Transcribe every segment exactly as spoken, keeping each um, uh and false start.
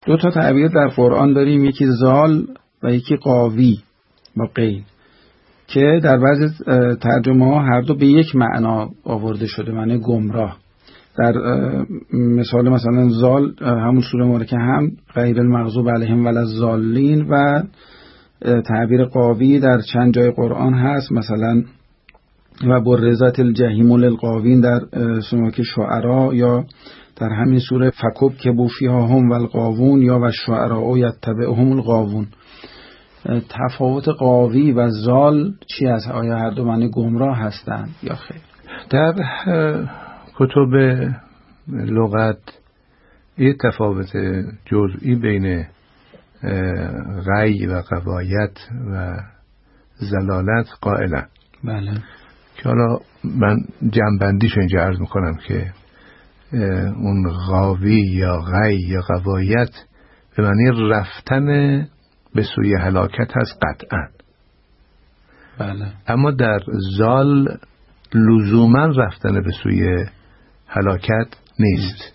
دو تا تعبیر در قرآن داریم، یکی زال و یکی قاوی با قید، که در بعضی ترجمه ها هر دو به یک معنا آورده شده، معنی گمراه. در مثال مثلا زال همون سوره مبارکه هم غیر المغضوب علیهم ولا الضالین، و تعبیر قاوی در چند جای قرآن هست، مثلا و برزت الجحیم للغاوین در سوره شعراء، یا در همین سوره فکب که بوفیها هم و الغاوون، یا و شعراء یتبعهم الغاوون. تفاوت قاوی و زال چی است؟ آیا هر دو معنی گمراه هستند یا خیر؟ در کتب لغت یه تفاوت جزئی بین غی و غوایت و زلالت قائلن. بله. که حالا من جنبندیش اینجا عرض میکنم که اون غاوی یا غی یا غوایت به معنی رفتن به سوی هلاکت هست قطعا. بله. اما در زال لزوما رفتن به سوی هلاکت نیست.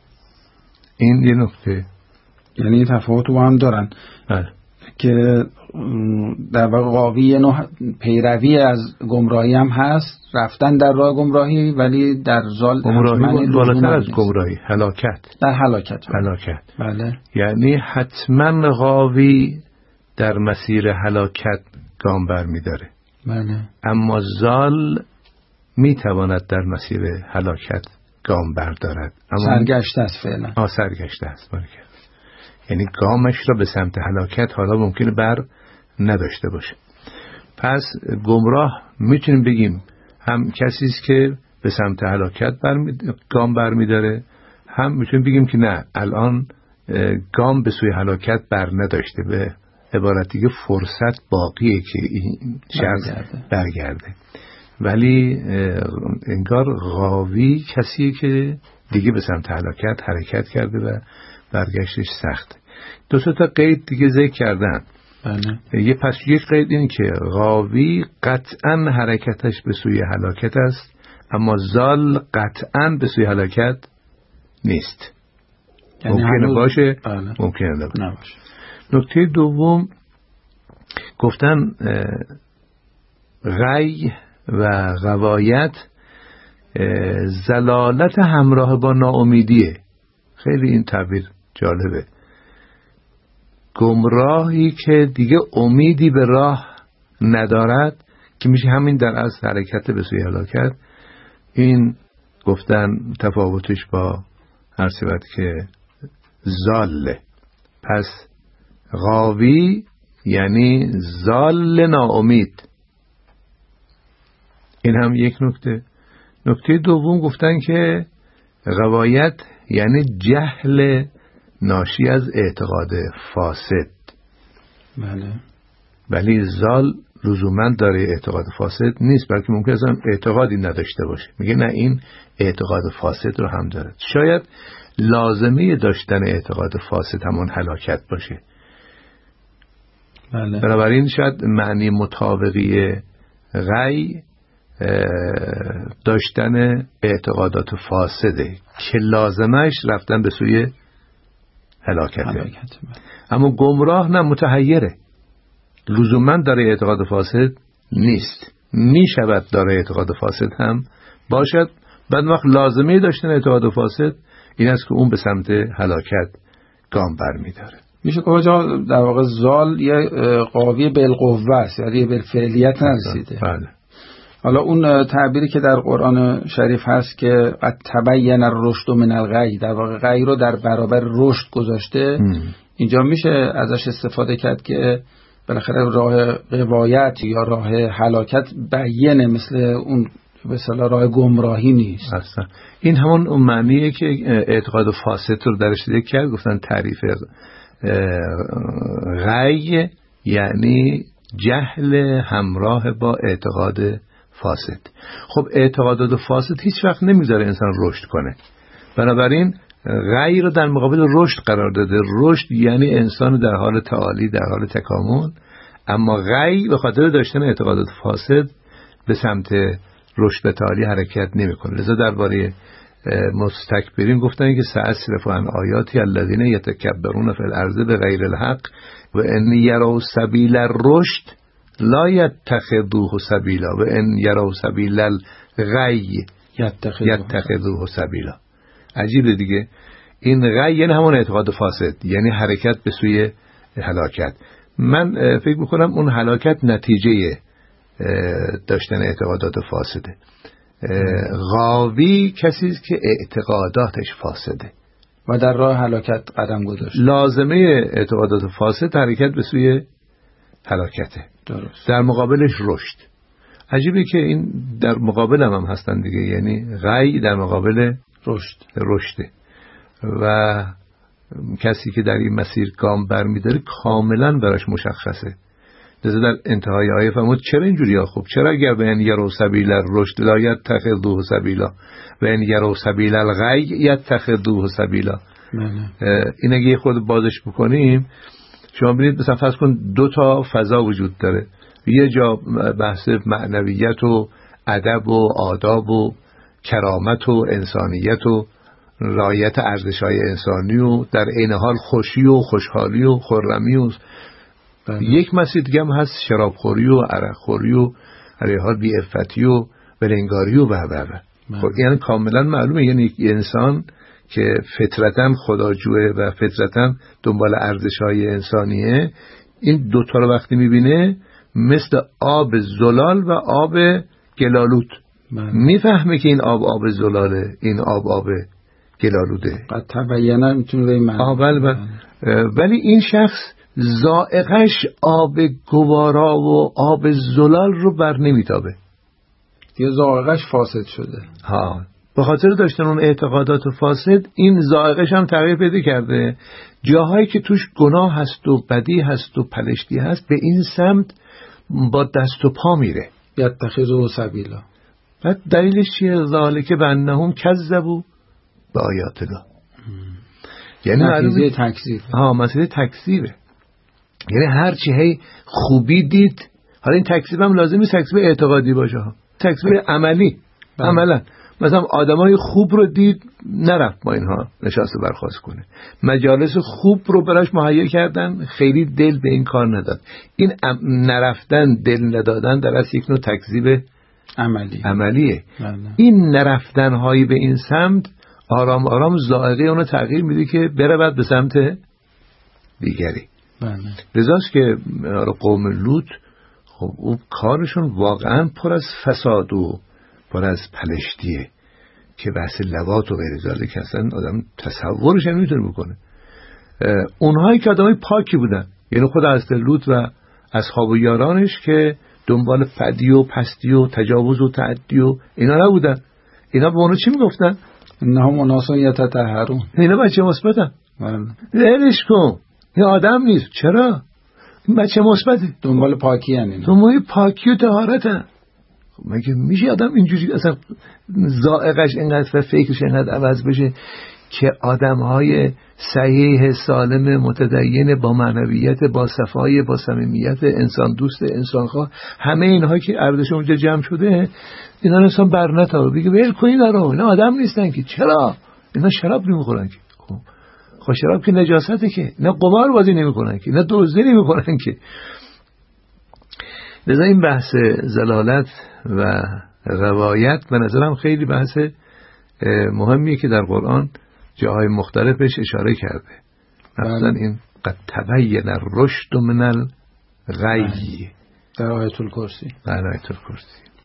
این یه نکته، یعنی تفاوت با هم دارن. بله. که در واقع قاوی یه نوع پیروی از گمراهی هم هست، رفتن در راه گمراهی، ولی در زال گمراهی بالاتر از گمراهی، هلاکت. در هلاکت. هلاکت. بله. یعنی حتما غاوی در مسیر هلاکت گام برمی داره. بله. اما زال می تواند در مسیر هلاکت گام بردارد. اما سرگشته است فعلا. آه سرگشته است. بله. یعنی گامش را به سمت هلاکت حالا ممکنه بر نداشته باشه. پس گمراه میتونیم بگیم هم کسی است که به سمت هلاکت برمی گام برمیداره، هم میتونیم بگیم که نه، الان گام به سوی هلاکت بر نداشته، به عبارت دیگه فرصت باقیه که این شخص برگرده, برگرده. ولی انگار غاوی کسیه که دیگه به سمت هلاکت حرکت کرده و برگشتش سخت. دو تا قید دیگه ذکر کردن. بله. یه پس یک قید این که غاوی قطعا حرکتش به سوی هلاکت است، اما زال قطعا به سوی هلاکت نیست. یعنی ممکنه هنوز... باشه. بله. ممکنه نباشه. نباشه. نکته دوم گفتن غی و غوایت زلالت همراه با ناامیدیه. خیلی این تعبیر جالبه. گمراهی که دیگه امیدی به راه ندارد، که میشه همین در از حرکت به سوی هلاکت. این گفتن تفاوتش با هر صفت که زاله. پس غاوی یعنی زال ناامید. این هم یک نکته. نکته دوم گفتن که غوایت یعنی جهل ناشی از اعتقاد فاسد. بله. ولی زال لزوما داره اعتقاد فاسد نیست، بلکه ممکن است اعتقادی نداشته باشه. میگه نه، این اعتقاد فاسد رو هم داره. شاید لازمه داشتن اعتقاد فاسد همون هلاکت باشه. بله. بنابراین شاید معنی مطابقی غی داشتن اعتقادات فاسده که لازمش رفتن به سوی هلاکته. هلاکت. اما گمراه نه، متحیره، لزوما داره اعتقاد فاسد نیست. می شود داره اعتقاد فاسد هم باشد، بعد وقت لازمه داشتن اعتقاد فاسد این است که اون به سمت هلاکت گام بر می داره. میشه که آجا در واقع زال یه قاوی بالقوه است، یعنی بالفعلیت نرسیده. بله. حالا اون تعبیری که در قرآن شریف هست که قد تبین الرشد من الغی، در واقع غی رو در برابر رشد گذاشته، ام. اینجا میشه ازش استفاده کرد که بالاخره راه غوایت یا راه هلاکت بیانه، مثل اون به اصطلاح راه گمراهی نیست. اصلا این همون اون معنیه که اعتقاد فاسد رو درش ذکر کرد. گفتن تعریف غی یعنی جهل همراه با اعتقاد فاسد. خب اعتقادات فاسد هیچ وقت نمیذاره انسان رشد کنه، بنابراین غی رو در مقابل رشد قرار داده. رشد یعنی انسان در حال تعالی، در حال تکامل، اما غی به خاطر داشتن اعتقادات فاسد به سمت رشد و تعالی حرکت نمیکنه. لذا درباره مستکبرین گفتن که سأصرف عن آیاتی الذین یتکبرون فی الارض بغیر الحق و ان یروا سبیل الرشد لا یتخذوه سبیلا و ان یروا سبیل الغی یتخذوه سبیلا. عجیبه دیگه، این غی یعنی همون اعتقاد فاسد، یعنی حرکت به سوی هلاکت. من فکر میکنم اون هلاکت نتیجه داشتن اعتقادات فاسده. غاوی کسی است که اعتقاداتش فاسده و در راه هلاکت قدم گذاشت. لازمه اعتقادات فاسد حرکت به سوی هلاکته. درست. در مقابلش رشد. عجیبه که این در مقابل هم, هم هستن دیگه، یعنی غی در مقابل رشد رشده و کسی که در این مسیر گام برمی‌داره کاملا براش مشخصه. لذا در انتهای آیه فرمود چرا اینجوری ها؟ خب چرا اگر به این یرو سبیل الرشد لا یتخذوه سبیلا و این یرو سبیل الغی یتخذوه سبیلا. این اگه خود بازش بکنیم شما ببینید مثلا فرض کن دو تا فضا وجود داره، یه جا بحث معنویت و ادب و آداب و کرامت و انسانیت و رعایت ارزش‌های انسانی و در عین حال خوشی و خوشحالی و خرمی و بله. یک مسیر دیگه هم هست شرابخوری و عرقخوری و هر حال بی‌عفتی و بلنگاری و بهبه. خب یعنی کاملا معلومه، یعنی یک انسان که فطرتاً خداجوه و فطرتاً دنبال ارزش‌های انسانیه، این دوتا رو وقتی میبینه مثل آب زلال و آب گلالود میفهمه که این آب آب زلاله، این آب آب گلالوده. قد تبینه میتونه به این معنی. بله ولی این شخص ذائقش آب گوارا و آب زلال رو بر نمیتابه، یه ذائقش فاسد شده. ها، به خاطر داشتن اون اعتقادات فاسد این ذائقش هم تغییر پیدا کرده. جاهایی که توش گناه هست و بدی هست و پلشتی هست به این سمت با دست و پا میره. یتخذوه سبیلا. بعد دلیلش چیه؟ ذالک بانهم کذبوا بآیات الله. یعنی نتیجه تکذیب. ها، مسئله تکذیبه. یعنی هر چی هی خوبی دید، حالا این تکذیب هم لازم نیست تکذیب اعتقادی باشه ها، تکذیب عملی. عملا مثلا آدمای خوب رو دید نرفت با اینها نشست و برخاست کنه، مجالس خوب رو براش مهیا کردن خیلی دل به این کار نداد. این نرفتن، دل ندادن در اصل یک نوع تکذیب عملی عملیه. این نرفتن هایی به این سمت آرام آرام ذائقه اونو تغییر میده که بره بعد به سمت دیگری. لذاست که قوم لوط خب اون کارشون واقعا پر از فساد و پر از پلشتیه که بحث لواط و غیر ذالک هستن آدم تصورش نمیتونه بکنه. اونهایی که آدمای پاکی بودن، یعنی خود حضرت لوط و اصحاب و یارانش که دنبال فدی و پستی و تجاوز و تعدی و اینا نبودن، اینا به اونو چی میگفتن؟ اینها مناسون یتطهرون، اینا بچه مثبتن. ولش کن، این آدم نیست. چرا؟ این بچه مثبته، دنبال پاکی ان، اینا دنبال پاکی و طهارتن. خب مگه میشه آدم اینجوری اصلا ذائقش اینقدر و فکرش اینقدر عوض بشه که آدم‌های صحیح سالم متدین با معنویت، با صفای، با صمیمیت، انسان دوست، انسان خواه، همه اینها که ارزش اونجا جمع شده اینا انسان برنتابه بگه ول کن اینا رو، اینا آدم نیستن که. چرا؟ اینا شراب نمیخورن که. خب خب شراب که نجاسته که، اینا قمار بازی نمیکنن که، اینا دزدی نمیکنن که. لذا این بحث زلالت و روایت به نظرم خیلی بحث مهمیه که در قرآن جاهای مختلفش اشاره کرده. مثلا این قد تبین الرشد من الغی در آیت الکرسی. در آیت الکرسی